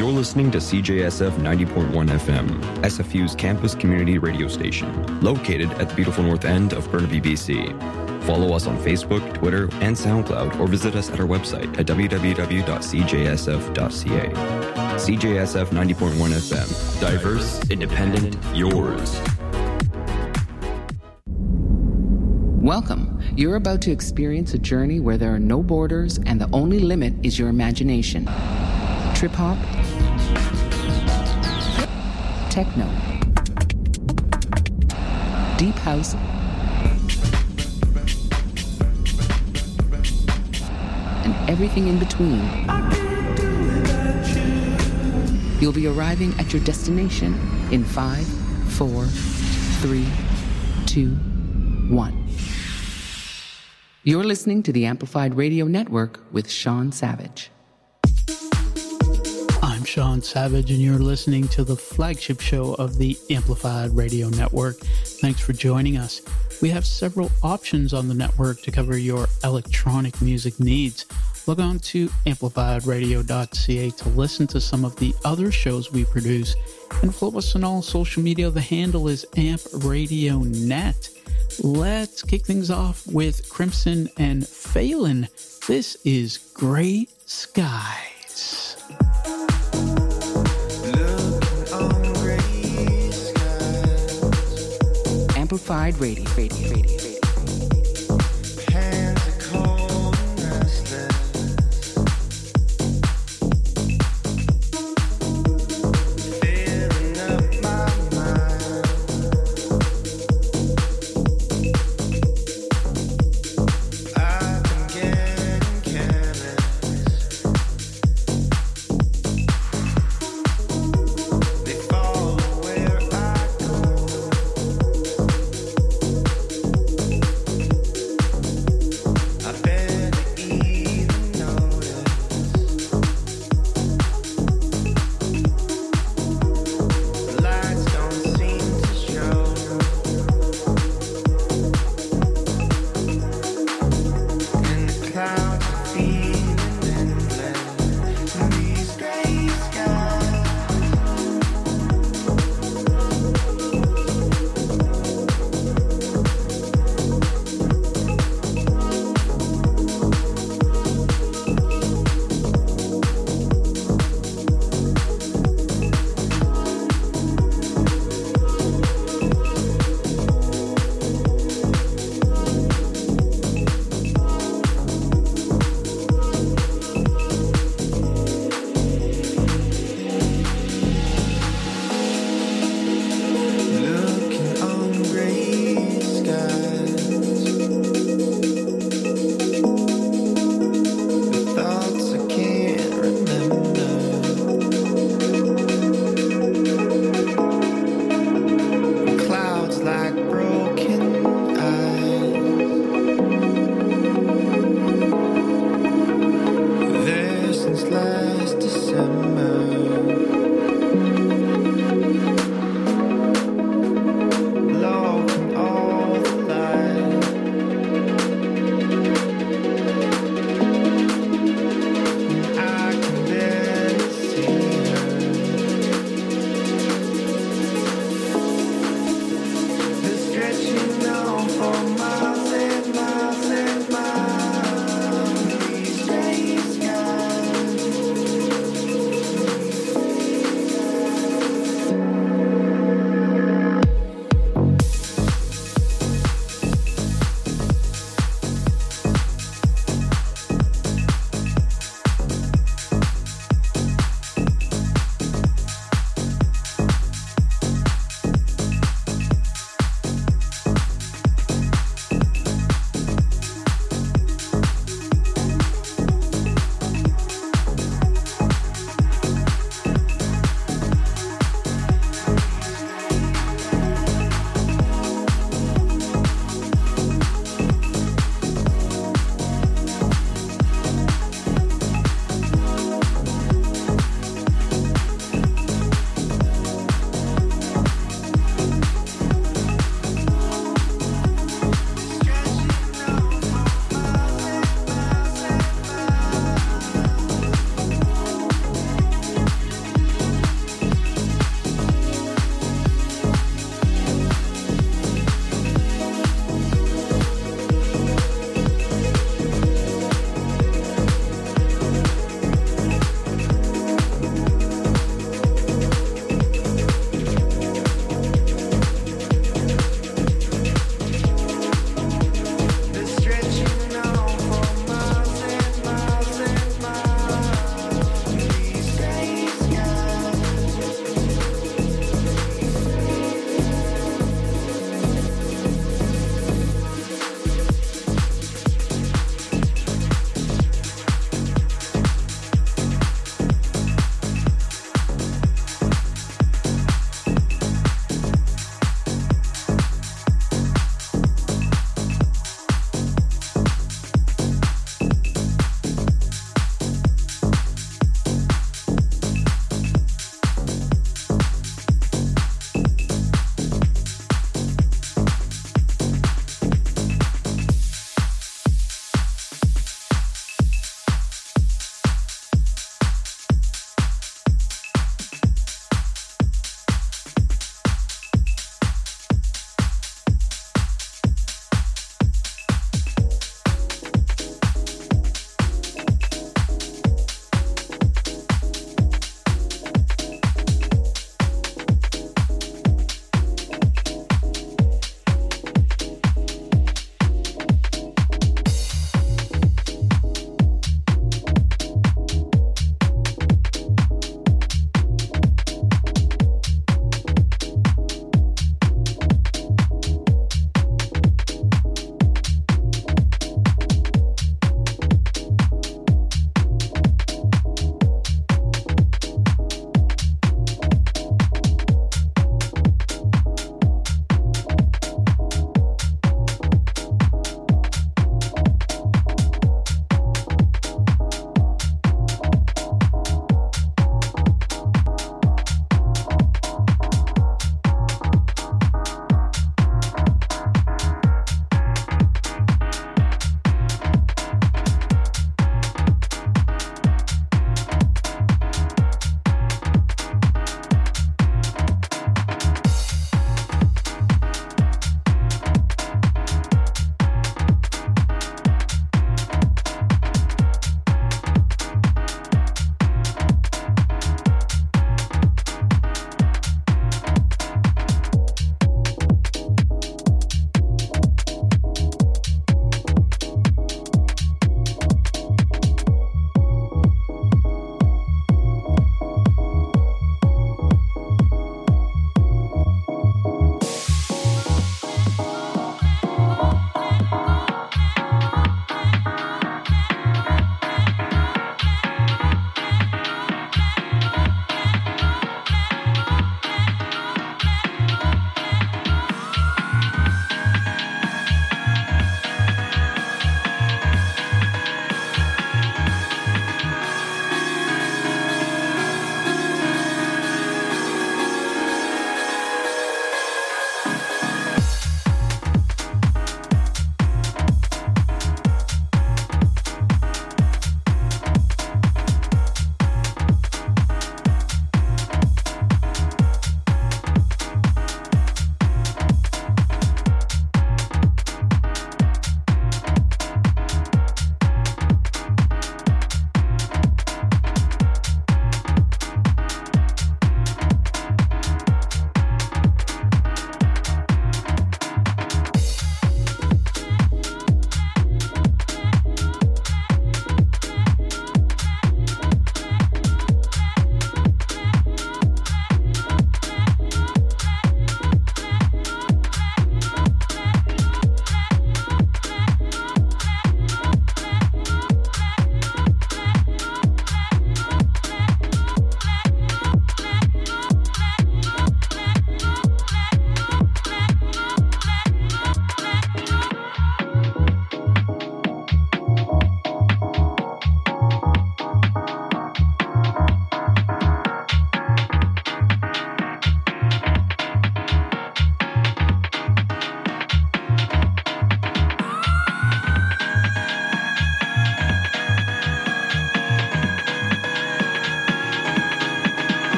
You're listening to CJSF 90.1 FM, SFU's campus community radio station, located at the beautiful north end of Burnaby, BC. Follow us on Facebook, Twitter, and SoundCloud, or visit us at our website at www.cjsf.ca. CJSF 90.1 FM, diverse, independent, yours. Welcome. You're about to experience a journey where there are no borders and the only limit is your imagination. Trip hop, techno, deep house, and everything in between. You'll be arriving at your destination in 5, 4, 3, 2, 1. You're listening to the Amplified Radio Network with Sean Savage. I'm Sean Savage, and you're listening to the flagship show of the Amplified Radio Network. Thanks for joining us. We have several options on the network to cover your electronic music needs. Log on to amplifiedradio.ca to listen to some of the other shows we produce, and follow us on all social media. The handle is AmpRadioNet. Let's kick things off with Crimson and Phelan. This is Gray Skies. Amplified Radio.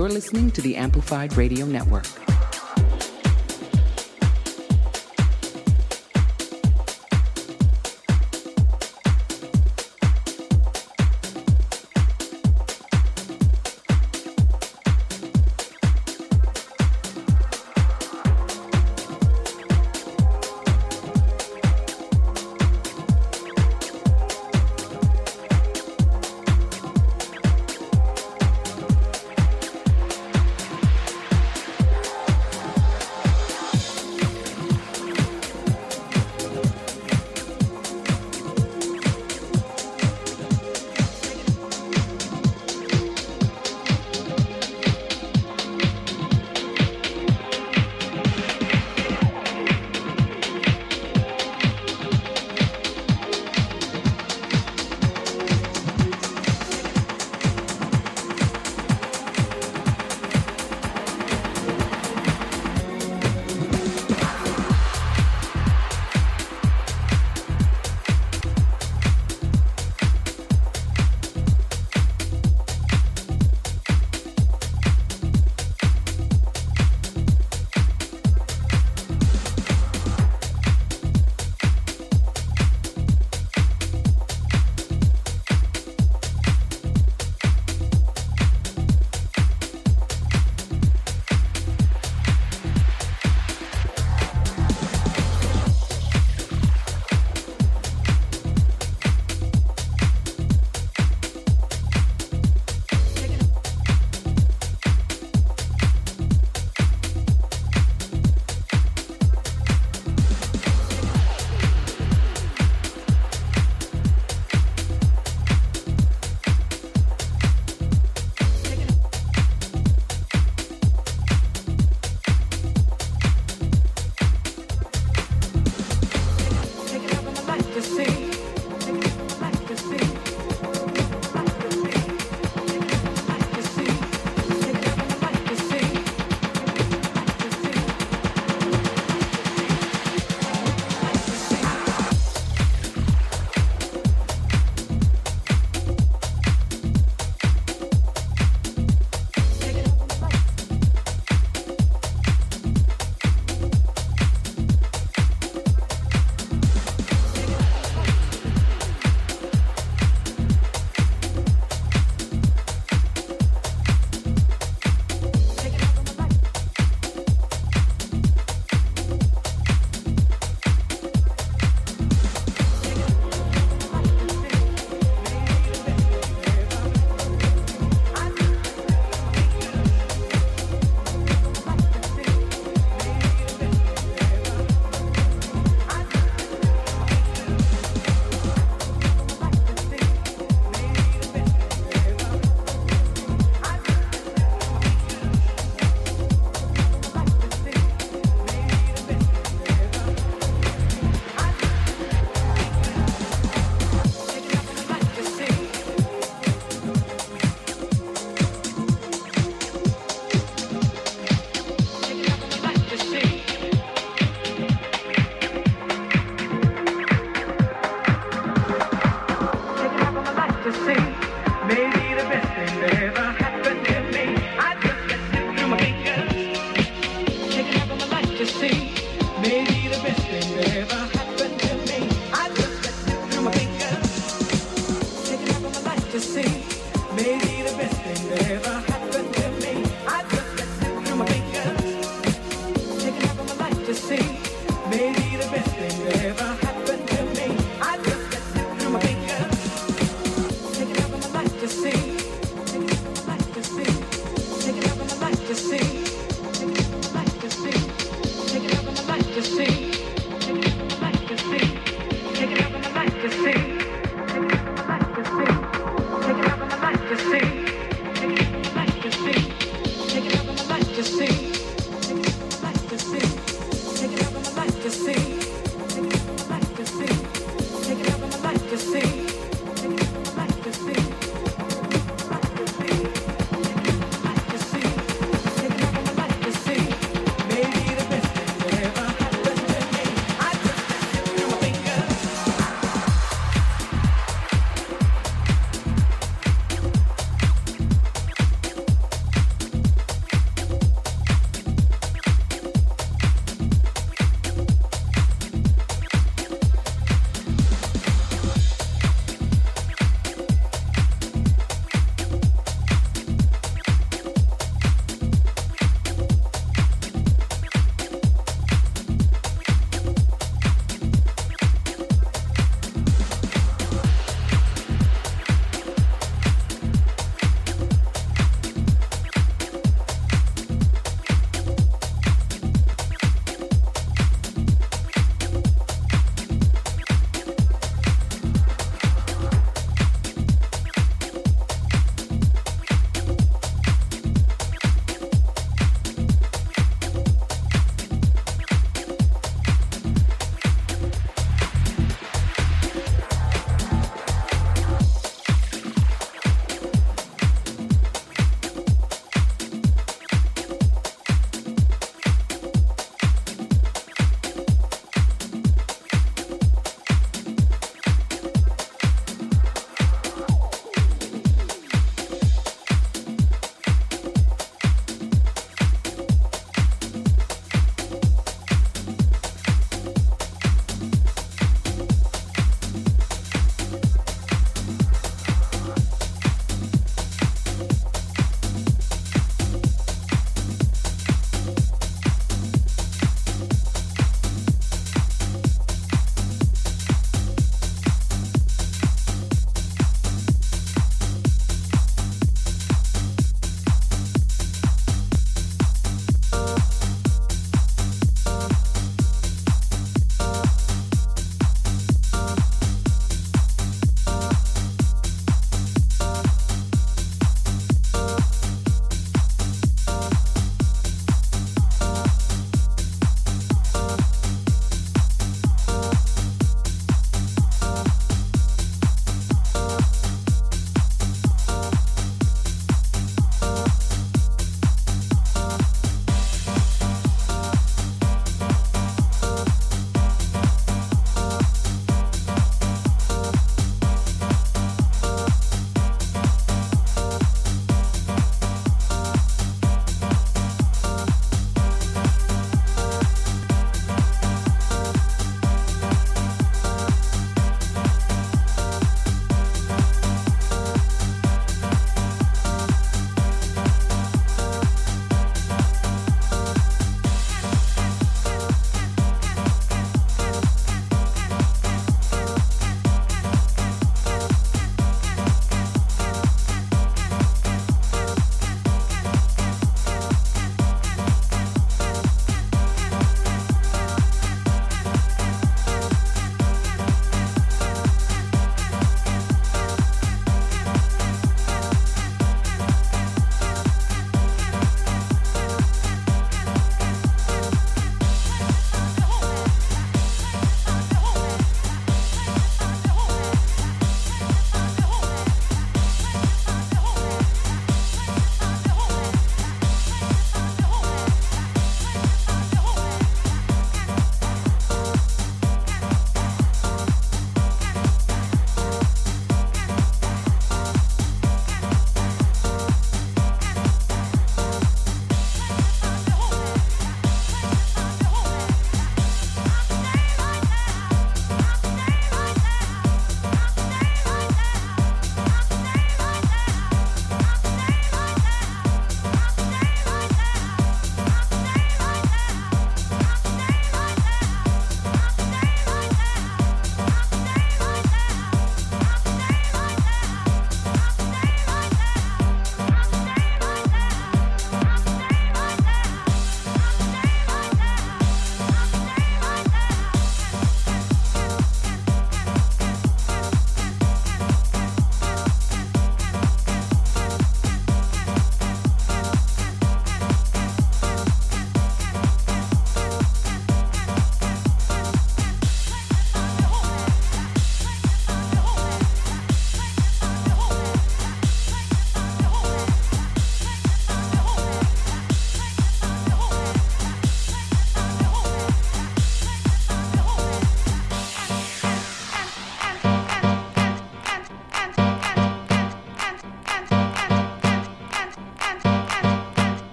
You're listening to the Amplified Radio Network.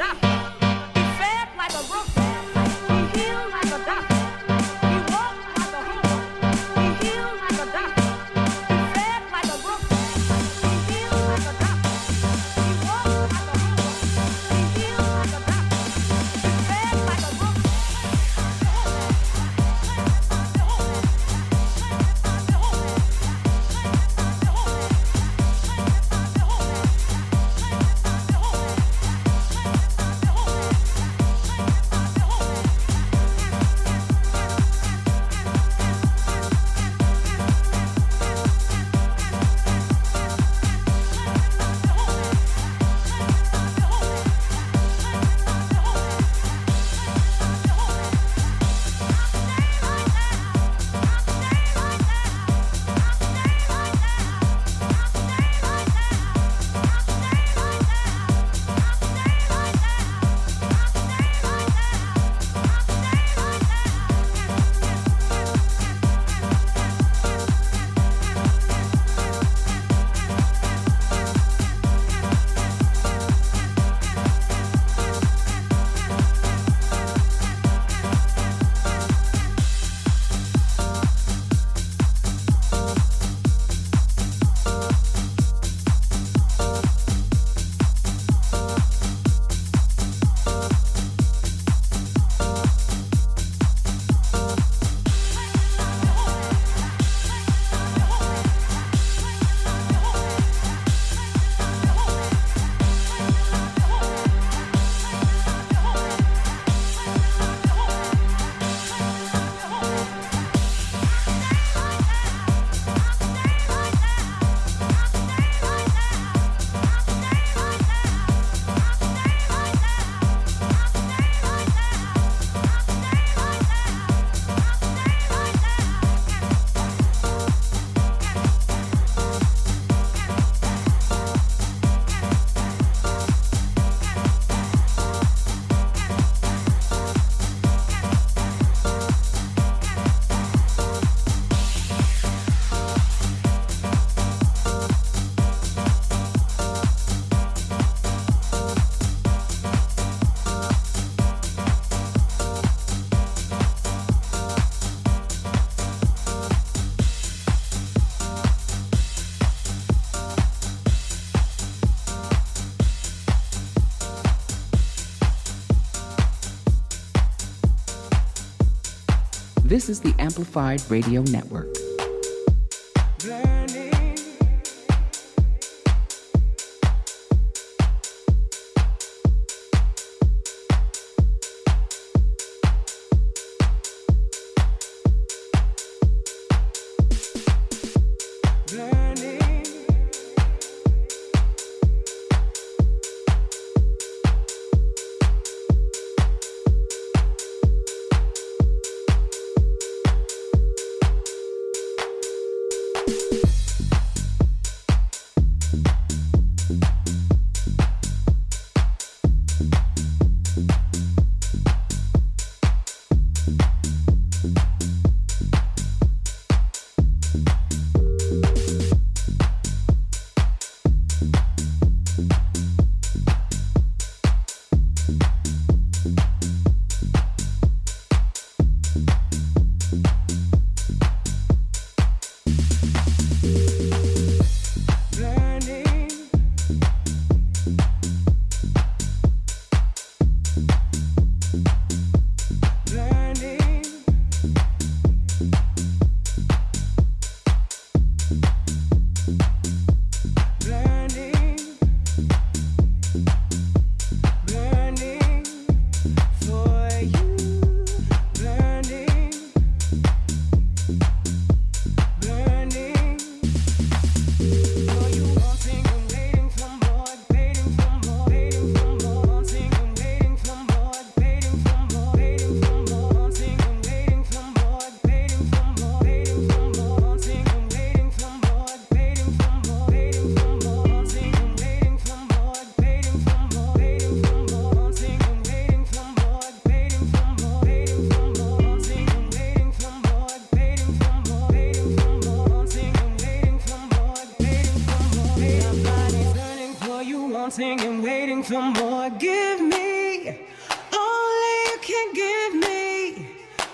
This is the Amplified Radio Network.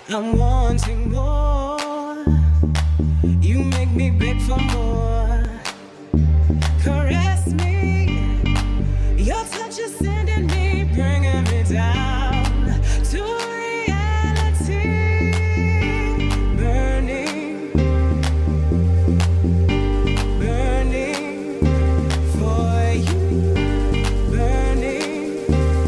I'm wanting more. You make me beg for more. Caress me. Your touch is sending me, bringing me down to reality. Burning, burning for you. Burning,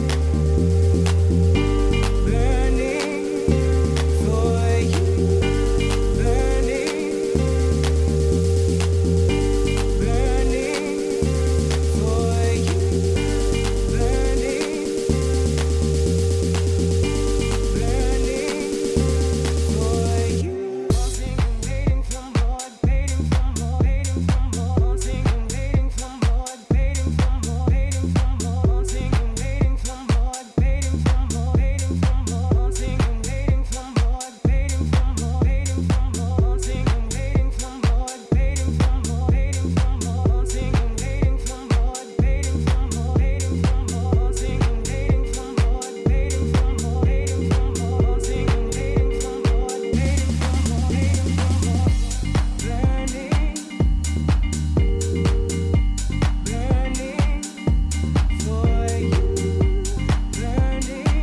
burning for you. Burning, burning for you. Burning, burning for you. Wanting and waiting for more, waiting for more, waiting for more. Wanting and waiting for more, waiting for more, waiting for more. Wanting and waiting for more, waiting for more, waiting for more. Wanting and waiting for more, waiting for more, waiting for more. Wanting and waiting for more, waiting for more, waiting for more. Wanting and waiting for more, waiting for more, waiting for more. Wanting and waiting for more, waiting for more, waiting for more. Wanting and waiting for more, waiting for more, waiting for more. Burning, burning for you. Burning,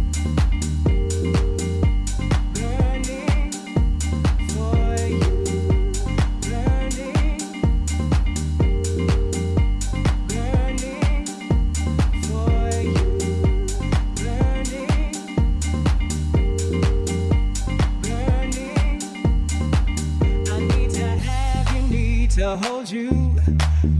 burning for you. Burning, burning for you. Burning, burning. I need to have you, need to hold you.